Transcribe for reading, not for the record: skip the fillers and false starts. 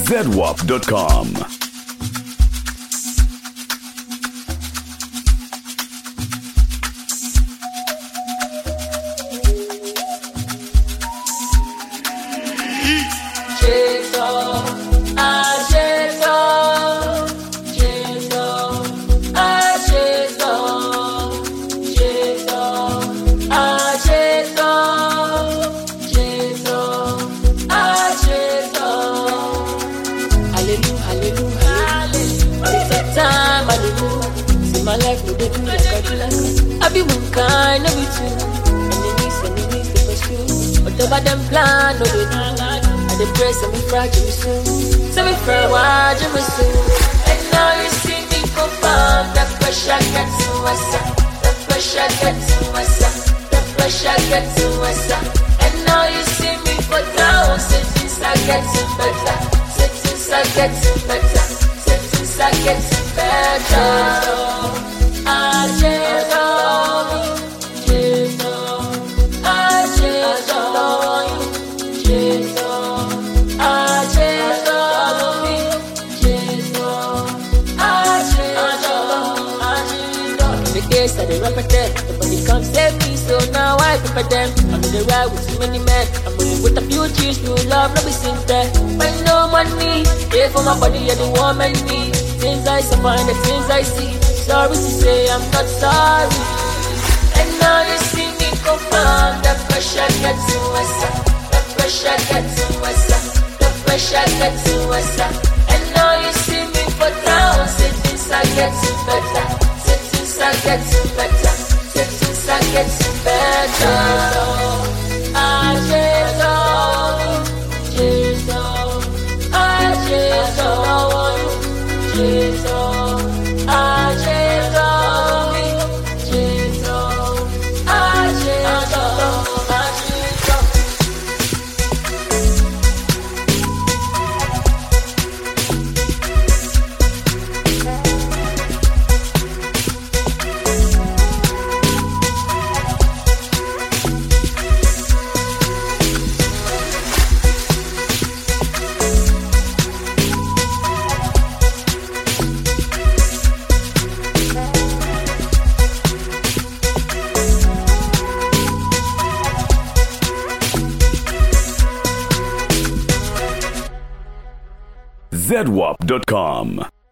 ZWAP.com. My life no dey do like I do like I be one kind, no be two. Enemies to pursue. Whatever them plan, no they do. I dey pray, so me fragile me soon. So me fair, watch me soon. And now you see me confirm. The pressure get to us. The pressure get to us. The pressure get to us. And now you see me for down. Say things are getting better. Say things are getting better. Say things are getting better. I dey represent, nobody come save me, so now I prepare them. I'm in the ride with too many men. I'm rolling with a few G's, new love, no be seen there. But no money, pay for my body and the woman me. Things I suffer and the things I see. Sorry to say I'm not sorry. And now you see me confirm. The pressure gets to us. The pressure gets to us. The pressure gets to us. And now you see me for down. Say things are getting better. I get better, things are getting better. ZWAP.com.